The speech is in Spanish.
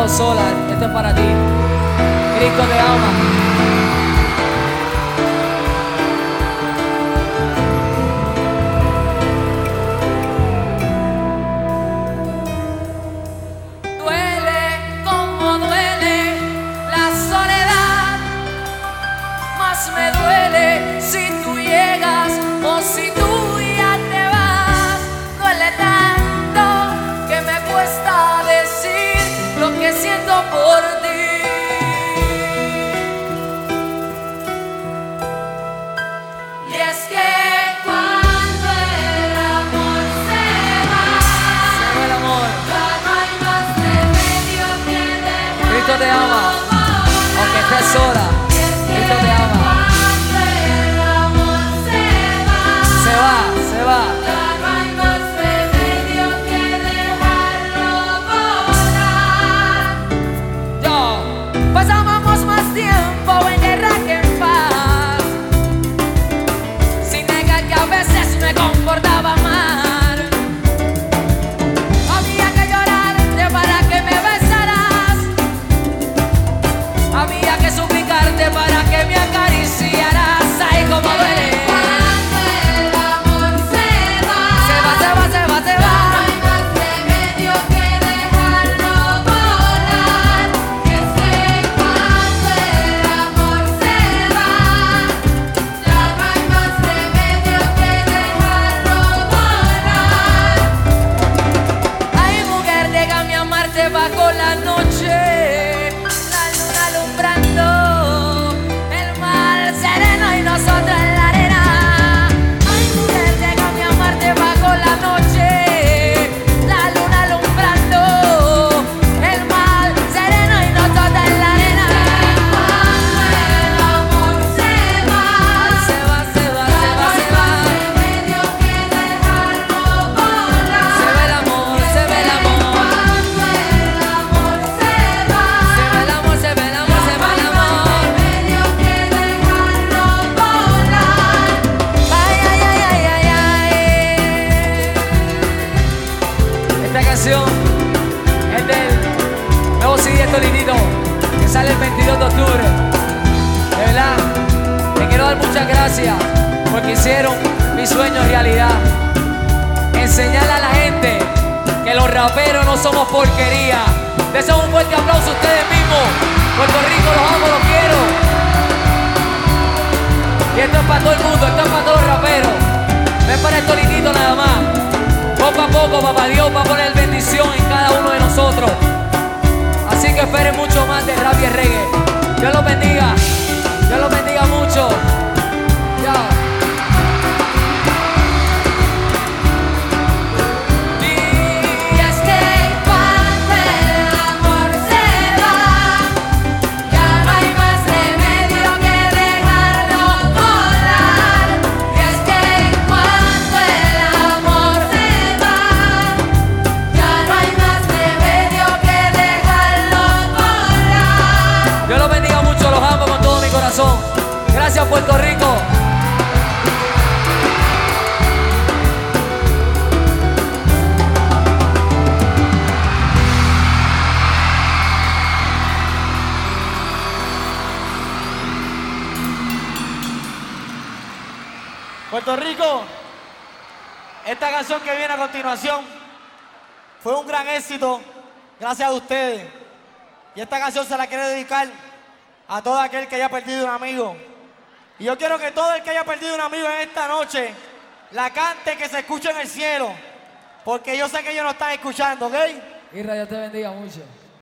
quedado sola, esto es para ti. Cristo te ama. Me duele si tú llegas o si tú ya te vas. Duele tanto que me cuesta decir lo que siento por ti. Y es que cuando el amor se va el amor, ya no hay más remedio que dejarlo. Cristo te ama, aunque estés sola. Cristo te ama. Se va. Ya no hay más remedio que dejarlo volar. Yo. Pasábamos más tiempo en guerra que en paz, sin negar que a veces me comportaba mal. Había que llorarte para que me besaras, había que suplicarte para que me acariciaras. Ay, como duele. Bajo la noche, la luna alumbrando, el mar sereno y nosotros en la arena. Ay, mujer, déjame amarte bajo la noche, la luna alumbrando, el mar sereno y nosotros en la arena. Cuando el amor se va, se va, se va, se va, se va. Remedio que dejarlo volar. Se ve el amor, se ve el amor. Es del nuevo CD de Tolinito, que sale el 22 de octubre. De verdad, te quiero dar muchas gracias porque hicieron mi sueño realidad. Enseñarle a la gente que los raperos no somos porquería. Les damos un fuerte aplauso a ustedes mismos. Puerto Rico, los amo, los quiero. Y esto es para todo el mundo, esto es para todos los raperos. No es para el Tolinito nada más. Poco a poco, papá Dios va a poner bendición en cada uno de nosotros. Así que esperen mucho más de rap y reggae. Dios los bendiga. Dios los bendiga mucho. Chao. Y es que cuando el amor se va, ya no hay más remedio que dejarlo volar. Y es que cuando el amor se va, ya no hay más remedio que dejarlo volar. Dios los bendiga mucho, los amo con todo mi corazón. Gracias, Puerto Rico. Puerto Rico, esta canción que viene a continuación fue un gran éxito gracias a ustedes. Y esta canción se la quiero dedicar a todo aquel que haya perdido un amigo. Y yo quiero que todo el que haya perdido un amigo en esta noche la cante, que se escuche en el cielo, porque yo sé que ellos no están escuchando, ¿ok? Y Dios te bendiga mucho.